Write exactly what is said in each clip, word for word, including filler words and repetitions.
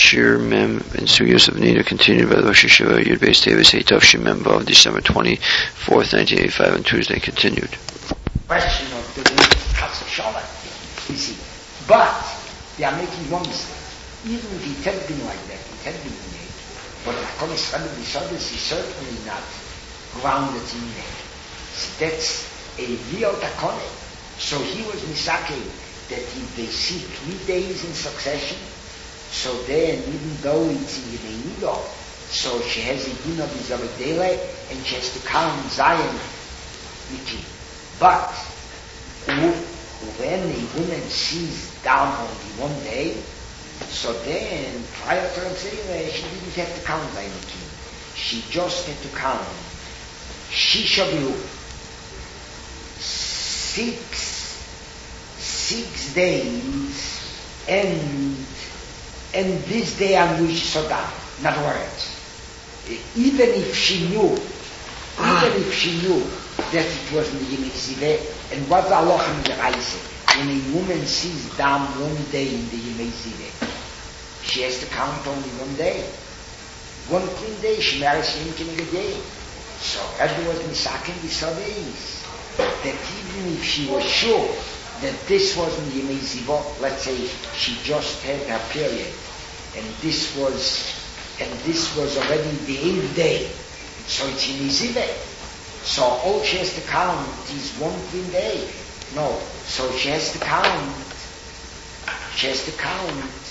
Shir Mem and Sugiyos of Nina continued by the Rosh Hashiva Yud Beis Tevis Eitov Shir Mem of December twenty-fourth, nineteen eighty-five, on Tuesday continued. Question of the Chas V'Shalom, you see. But they are making one mistake. Even if it had been like that, it had been made. But Hakonis Rabbi B'Sodis is certainly not grounded in that. So that's a real takone. So he was misake that if they see three days in succession, so then even though it's in Yemenido, so she has a din of Izabedele and she has to count Zion Miki. But when a woman sees down only one day, so then prior to Rabzera, she didn't have to count Zion Miki. She just had to count Shishabu, six, six days, and and this day on which she saw down. In other words, even if she knew, even if she knew that it was in the Yemei Ziveh, and what the Allah in the Reise, when a woman sees down one day in the Yemei Ziveh, she has to count only one day. One clean day, she marries him in a day. So Rebbe was misaken the Sabeis, that even if she was sure that this wasn't Yemei Zivot, let's say she just had her period, and this was, and this was already the eighth day, so it's Yemei Zivot. So all she has to count is one clean day. No, so she has to count, she has to count,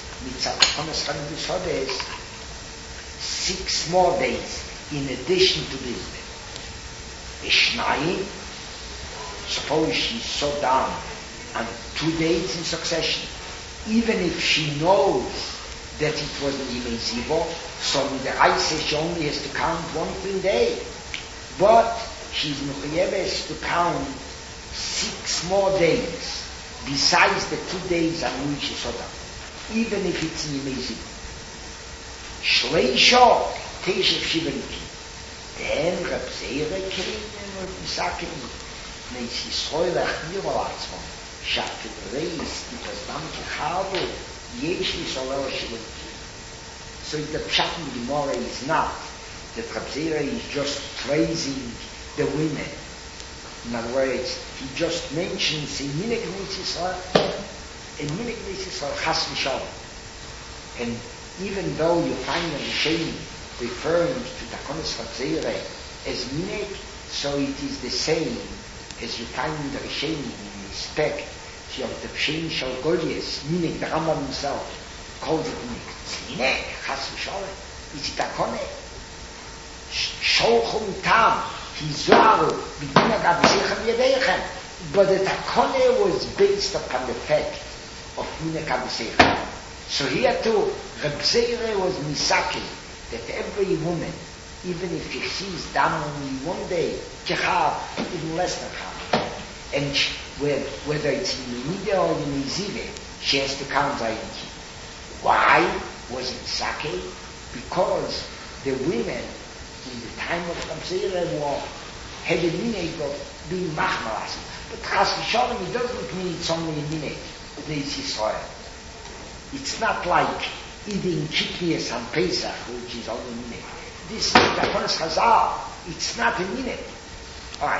six more days in addition to this day. Ishnai, suppose she saw down on two days in succession, even if she knows that it was in Yemei Zivo, so the Rai says she only has to count one clean day. But she's mechuyeves to count six more days besides the two days on which she saw down, even if it's in Yemei Zivo. Shleisho, Teishev Shivaniki. Then Rabzeira came and Misakim, Neis Yisroel Achmir al Atzmon, Shaket Reis, it was Namki Chadu, Yesh Yisroel Shivaniki. So the Pshat in the Gemara is not that Rabzeira is just praising the women. In other words, he just mentions in Minik Neis Yisroel, in Minik Neis Yisroel, Chas V'Shalom. And even though you find a Rishonim referring to Takonis Rabzeira as Minek, so it is the same as you find in the Rishonim in respect to the Pshein Shal Goliath, Minek, the Rambam himself calls it Minek. It's Minek, Chas V'Shalom, it's Takone. Sholchum Tam, Hizaru, B'dina Gabzechem Yedeichem. But the Takone was based upon the fact of Minek Gabzechem. So here too, Rabzeira was misaki that every woman, even if she sees dam only one day, Kechav, even less than half, and she, whether it's in Yemida or in Yeziveh, she has to count Zayinki. Why was it misaki? Because the women in the time of Rabzeira were had a minute of being machmalas. But Chas V'Shalom, it doesn't mean it's only a minute, it's Yisrael. It's not like eating kidneys on Pesach, which is only a minute. This is the Takonis Chazal. It's not a minute. Alright.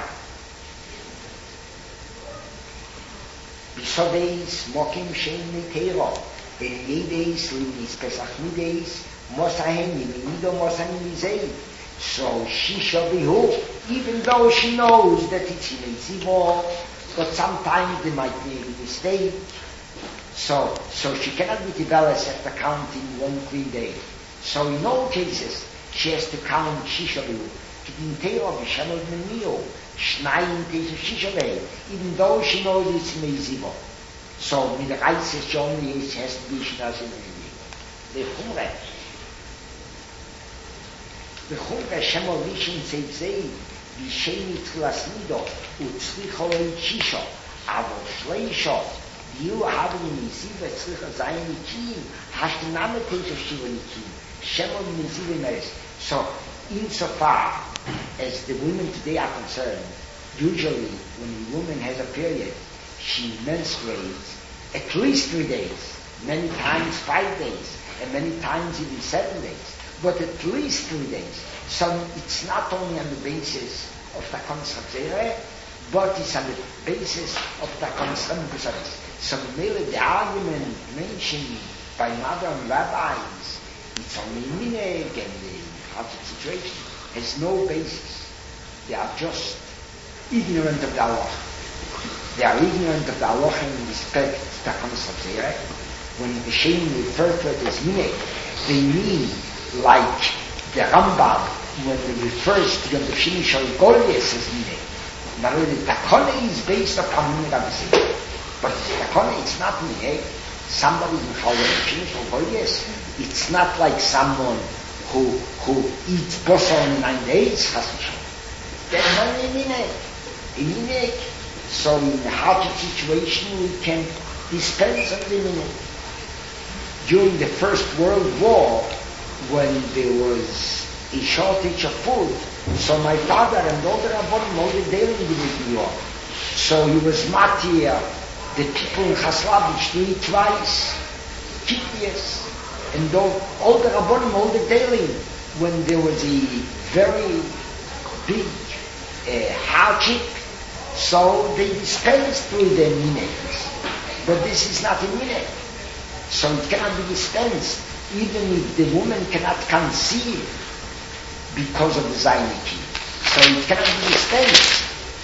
Bisodeis, Mokim Shein Neteiro, Ben Yedeis, Limnis Pesach Mideis, Mosahen, Yemenido, Mosahen Mizei. So she shall be who? Even though she knows that it's in a Zivo, but sometimes they might make a mistake. So, so she cannot be developed at the count in one clean day. So in all cases, she has to count Shishabu. Kidinteo Vishamel Menio, Shnayim Teisha Shishabe, even though she knows it's Meizivo. So, with the right says she only has to be Shinash in the Chumre. The Chumre Shemo Rishin Seizei, Visheni Tchilas Nido, Utzricholei Shisho, Avo Shleisho, you have in Yesiva Tzricha Zayin Nikim, Hashtaname Teisha Shiva Nikim, Shemo Yesiva Meres. So, insofar as the women today are concerned, usually when a woman has a period, she menstruates at least three days, many times five days. and many times even seven days, but at least three days. So it's not only on the basis of Takonis Chabzera, but it's on the basis of Takonis Chabzera. So merely the argument mentioned by modern rabbis, it's only minhag and the hardship situation, has no basis. They are just ignorant of the halacha. They are ignorant of the halacha in respect to Takonis Chabzera. When the Shem refer to it as minhag, they mean like the Rambam when it refers to the Shinish or Goliath as minhag. Not only the Takone is based upon minhag Abisai, but the Takone it's not minhag. Somebody in Shinish or Goliath, it's not like someone who who eats basar in nine days. That's only minhag. In minhag, so in a hardship situation we can dispense on the minhag. During the First World War, when there was a shortage of food, so my father and all the Rabbanim, all the daily in New York, so he was matir the people in Chaslavich to eat twice, kikias, and all, all the Rabbanim, all the daily, when there was a very big uh, hardship, so they dispensed with the minhag. But this is not a minhag. So it cannot be dispensed, even if the woman cannot conceive because of the Zayniki. So it cannot be dispensed.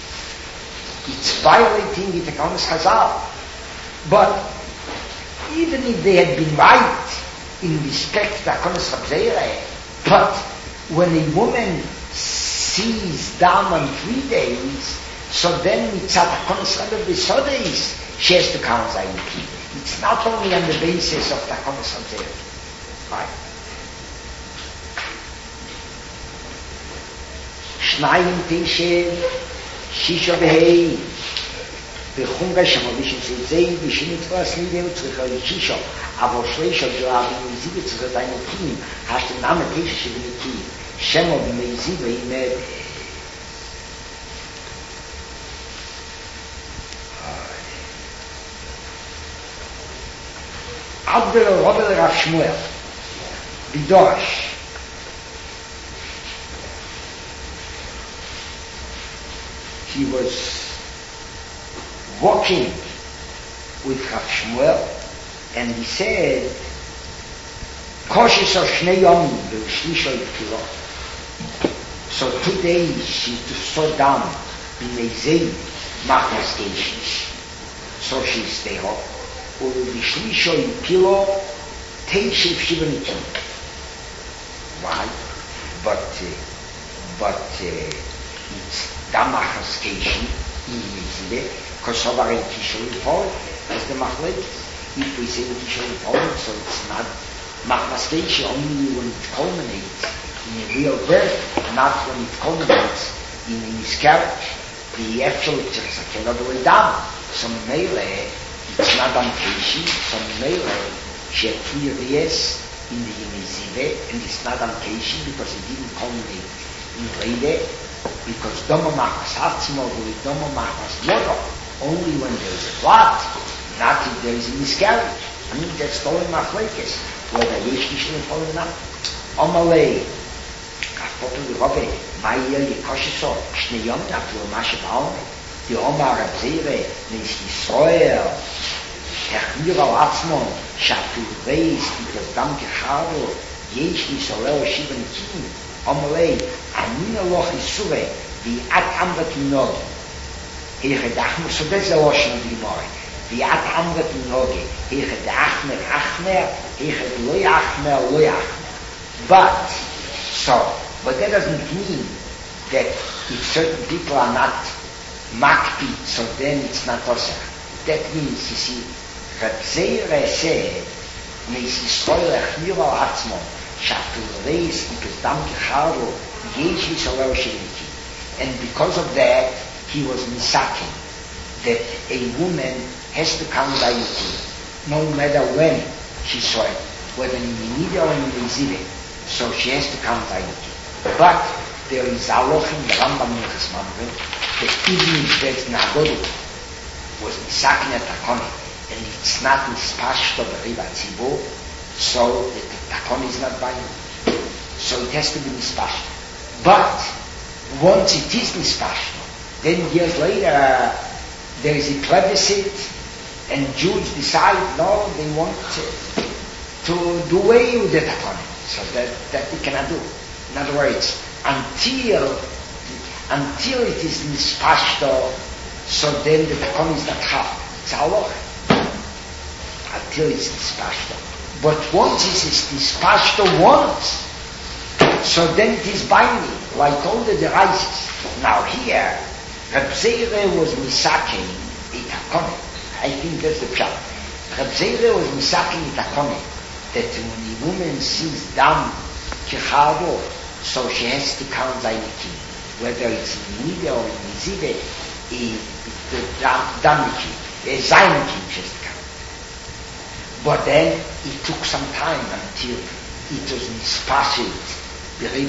It's violating the Takonis Chazal. But even if they had been right in respect to Takonis Chabzera, but when a woman sees down on three days, so then it's at Takonis Chabzera, she has to count Zayniki. It's not only on the basis of Takonis Chabzera. Right? Shnayim Teishev, Shisha Behei, Bechunga Shamovish Zezei, Bishinitva Snidem Tzricha Shisha, Avo Shleisha Joab Mezive Tzricha Zainokim, hast du Name Teishev Niki, Shemo Mezive Imed. Abdel Robel Rav Shmuel, Bidosh. He was walking with Rav Shmuel, and he said, Koshes of Shnei Yomim, B'Shlisho Yipilo. So two days she to slow down in Meizei Machnas Keishish. So she stay up. ובשלישו יפילו תשב שבניקים. Why? But, uh, but uh, it's damachascation in Yizide, because of our Kishol Yipol, as the Machlek. If we say Kishol Yipol, so it's not machascation only when it culminates in a real birth, not when it culminates in a miscarriage. The actual it's another way down. So Mele, it's not on Keishi, so Mele, she had three years in the Yemizive, and it's not on Keishi because it didn't culminate in Leide, because Domo Machas Hatzmo, with Domo Machas Modo, only when there is a blood, not if there is a miscarriage. I mean, that's Tolin Machlekes, whether Yesh Kishlim Tolin not. Omalei, Kafotu Robe, Maiel Yekoshiso, Shneyom, Afro Mashe Baum, the Omar Abzere, Nis Yisroel, Technir al Atzmon, Shatu Reis, because Dam Kecharo, Yesh Yisroel, Shiva Nikim, Omalei, Amina Loch Yisure, the At Amrat Nogi, Heche Dachmer, so that's the Loshen of the Gemara, the At Amrat Nogi, Heche Dachmer, Achmer, Heche Loy Achmer, Loy Achmer. But, so, but that doesn't mean that if certain people are not makpi, so then it's not osir. That means, you see, Rabzeire said, Meis Yisroel Echmir al Atzmo, Shatu Reis, because Dam Kecharo, Yesh Yisroel Sheniki. And because of that, he was misaking, that a woman has to come by Yuki, no matter when she saw it, whether in Yinidia or in Yizire, so she has to come by Yuki. But there is a loch in the Rambam Minchas Mamre, that even if there's Nagodu was misaking at Takone, and it's not mispashed of the Riva Tzibo, so the takon is not binding. So it has to be nispashto. But once it is nispashto, then years later there is a plebiscite and Jews decide, no, they want to, to do away with the takon. So that, that we cannot do. In other words, until until it is nispashto, so then the takon is not hard. It's halacha. Until it's nispashto. But once it is nispashto once, so then it is binding, like all the deraises. Now here, Reb Zeire was misaken it takon. I think that's the pshat. Reb Zeire was misaken it takon, that when a woman sees dam kichado, so she has to count zainikim. Whether it's in Nida or in Nizive, the dam nikim, zainikim she has to count. But then it took some time until it was nispashit. So the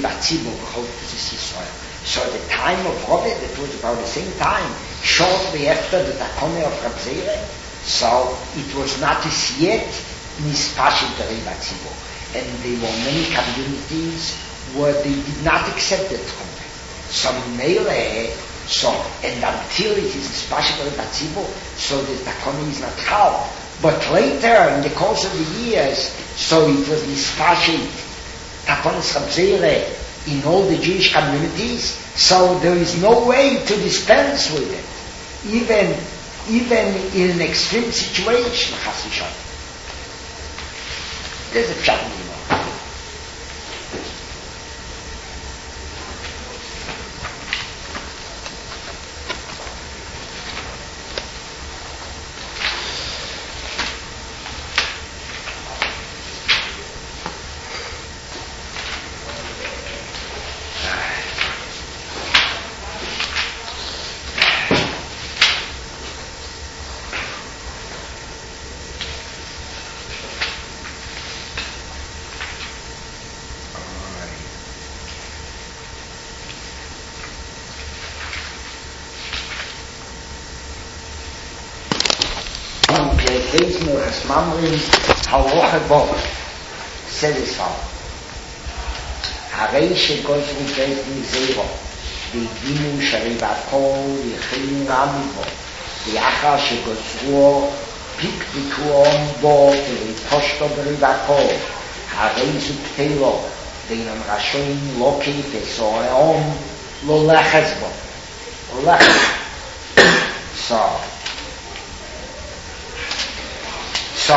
time of Robert, it was about the same time, shortly after the takone of Reb Zeire, so it was not as yet nispashit b'rei tzibur. And there were many communities where they did not accept the takone. So meile, so, and until it is nispashit b'rei tzibur, so the takone is not chal. But later, in the course of the years, so it was nispashit Takonis Reb Zeire in all the Jewish communities, so there is no way to dispense with it, even even in an extreme situation. Chas v'shalom. There's a pshat anymore. Mamrim halacha bo says as follows: Harei shegozru beis mizero v'gimu sharivato v'chilin ramivo v'achar shegozru pikpikuom bo v'poshto b'rivato Harei zuptelo v'inam rashoin loki v'soreom lo leches bo lo leches. So So,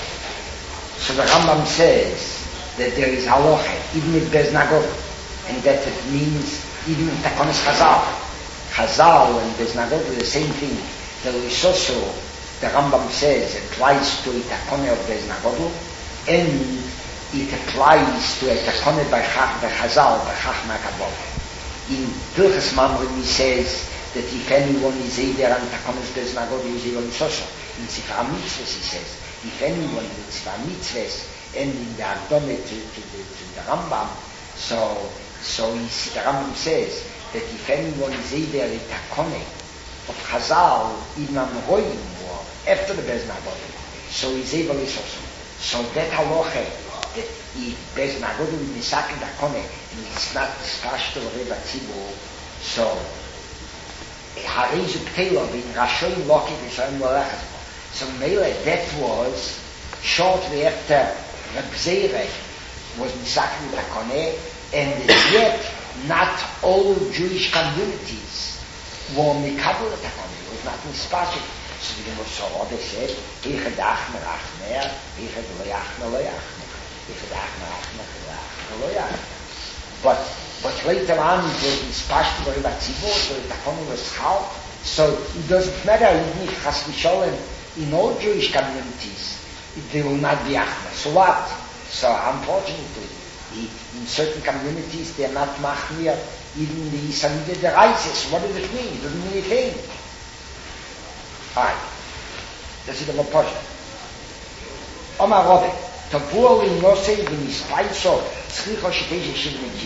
so the Rambam says that there is halacha, even if there's nagod, and that it means even in Takonis Chazal. Chazal and there's nagod are the same thing. There is also, the Rambam says, it applies to a Takone of Bez Nagodu, and it applies to a Takone by Chazal, by Chachma Kabbalah. In Pilchas Mamrim he says that if anyone is either on Takonis Bez Nagodu, he is even so. In Sifra Mitzvahs he says, if anyone in Sifra Mitzvahs and in the Agdome to, to, the, to the Rambam, so so is, the Rambam says that if anyone is either a Takone of Chazal, even on Roim, or after the Bez Nagodu, so he's able to also. So that halacha, that if Bez Nagodu is Nisakin Takone, and it's not dispashed to Reba Tzibur, so Harei Zuptelo, in Rashoim Loki, Vishoim Lolechas. So Mele, that was shortly after Reb Zeire was Nisakin Takone, and yet not all Jewish communities were Mikabel Takone. It was not Nispashit. So the Gemara saw they said, Eichad Achmer Achmer, Eichad Lo Yachmer Lo Yachmer, Eichad Achmer Achmer Lo Yachmer. But but later on it was Nispashit by Reb Tzibur, so the Takone was Chal. So it doesn't matter even if Chas v'Sholem in all Jewish communities they will not be Achmer. So what? So unfortunately, in certain communities they are not Machmir, even the Isamide the Reises. What does it mean? It doesn't mean anything. Alright. Das ist aber Posche. Oma Robbe, Tavur in Nosei bin Ispaiso, Tzricho Shiteshe Shilmiki.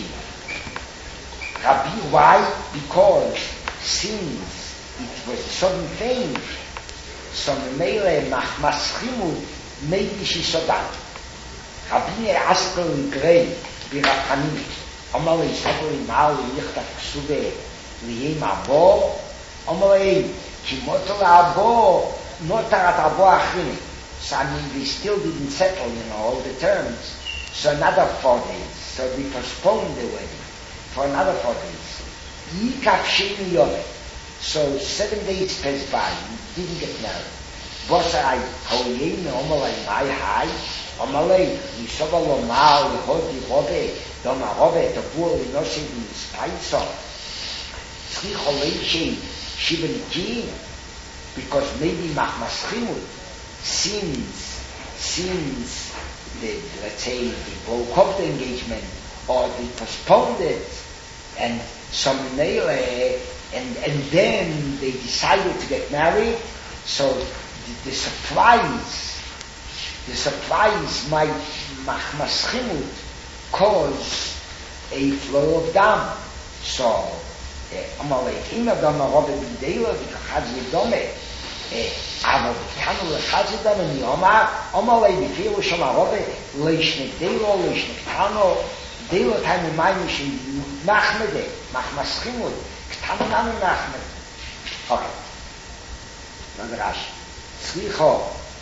Rabbi, why? Because since it was a sudden change, so Mele Machmaschimu maybe she sodan. Rabbi Askel Grey, Birachani, Amalei Sabri Mal, Lichta Ksube, Liem Abo, Amalei, Kimoto Abo, Notarat Abo Achrini. So I mean, we still didn't settle, you know, all the terms. So another four days. So we postponed the wedding for another four days. Yikaf Sheni Yove. So seven days passed by, we didn't get married. Bosarai, Hoyein, Omalei, Mai Hai, Omalei, Yisova Lomal, Yehodi, Robe, Doma Robe, Topur, Linosi, Spaiso, Sricholeishi, Shibeniki, because maybe Machmaschimut, since, since the, let's say, they broke up the engagement, or they postponed it, and some Nele, and, and then they decided to get married, so the, the surprise, the surprise might, Machmaschimut, cause a flow of dam. So, Amalek, Ima Dama Robbe Bidela, Vikachadzi Dome, אבל כאנו לחזדם אני אומר, אומר לי בפילו שם הרבה, לישנק דילו, לישנק קטנו, דילו תאינו מים שמחמדה, מחמסכימו, קטנו נמי מחמד. אוקיי. נדרש. סליחו,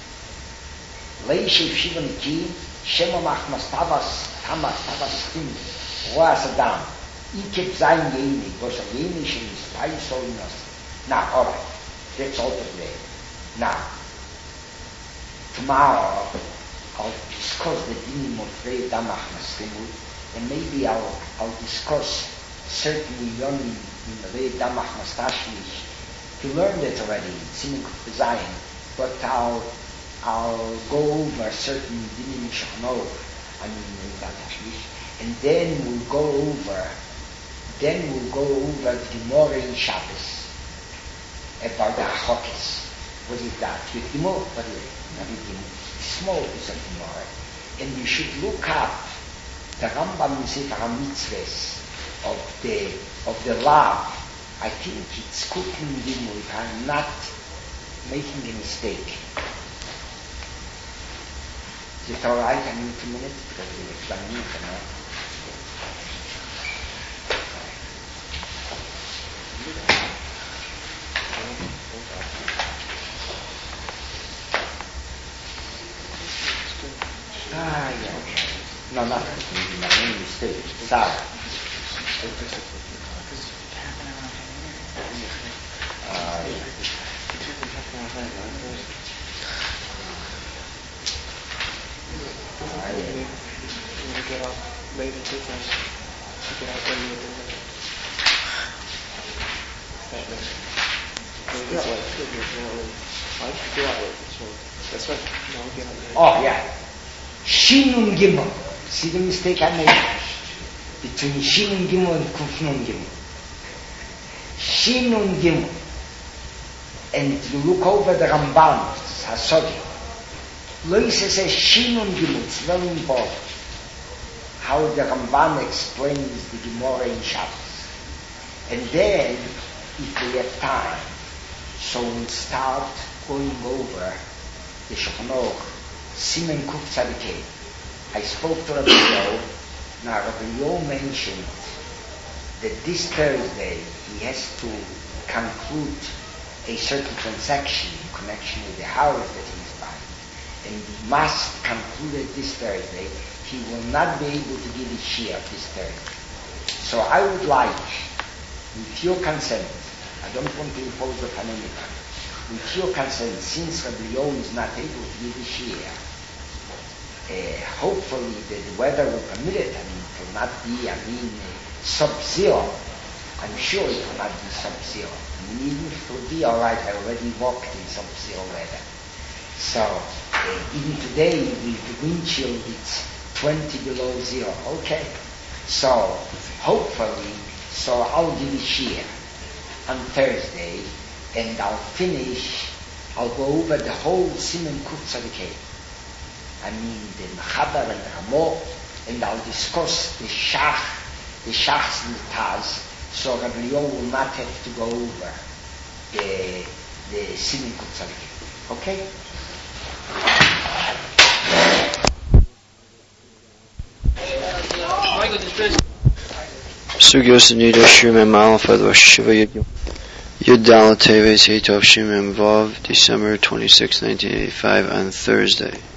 לישב שיבה נקי, שמו מחמסטבס, תמסטבס סכים, רואה אדם, איקב זין ייני, גושה ייני שמספי סולינוס. Now, all right. That's all today. Now, tomorrow I'll discuss the dinim of Rei Damach Maskimut, and maybe I'll, I'll discuss certain yonim in Rei Damach Mastashmish. You learned it already in Siman Kuf Zayin, but I'll, I'll go over certain dinim Shachnov, I mean Rei Damach, and then we'll go over, then we'll go over the Gemara in Shabbos. About the Achokes. What is that? With Gimel? What is it? Not with Gimel. Small piece of Gemara. And you should look up the Rambam in Sefer HaMitzvahs of the, of the lab. I think it's cooking Gimel if I'm not making a mistake. Is it alright? I need two minutes because we're explaining it now. Ah, yeah. No, not my name is Steve. Sorry. Uh, yeah. Ah, yeah. You get out late and different. You get out early and different. That's right. Oh, yeah. Shin und Gimel. See the mistake I made? Between Shin und Gimel and Kuf Nun Gimel. Shin und Gimel. And you look over the Ramban, Hasogi. Loise says Shin und Gimel. It's very important how the Ramban explains the Gemara in Shabbos. And then, if we have time, so we'll start going over the Shulchan Siman Kuf Tzadikei. I spoke to Rabbi Yo. Now Rabbi Yo mentioned that this Thursday he has to conclude a certain transaction in connection with the house that he is buying. And he must conclude it this Thursday. He will not be able to give his share this Thursday. So I would like, with your consent, I don't want to impose upon anyone, with your consent, since Rabbi Yo is not able to give his share, Uh, hopefully the weather will permit it. I mean, it will not be, I mean, uh, sub-zero. I'm sure it will not be sub-zero. I mean, even if it will be all right, I already walked in sub-zero weather. So, uh, even today, with the wind chill, it's twenty below zero. Okay. So, hopefully, so I'll give a share on Thursday, and I'll finish, I'll go over the whole Siman Kuf Tzadikei. I mean the Mechaber and the Ramah, and I'll discuss the Shach, the Shachs and the Taz, so Rabbi Yo will not have to go over the the Siman Kuf Tzadikei. Okay? Sugyos Nida Shrimem Alpha Rosh Hashiva Yud Dalet Teves Hey Tov Shimem Vav, December twenty-sixth, nineteen eighty-five, on Thursday.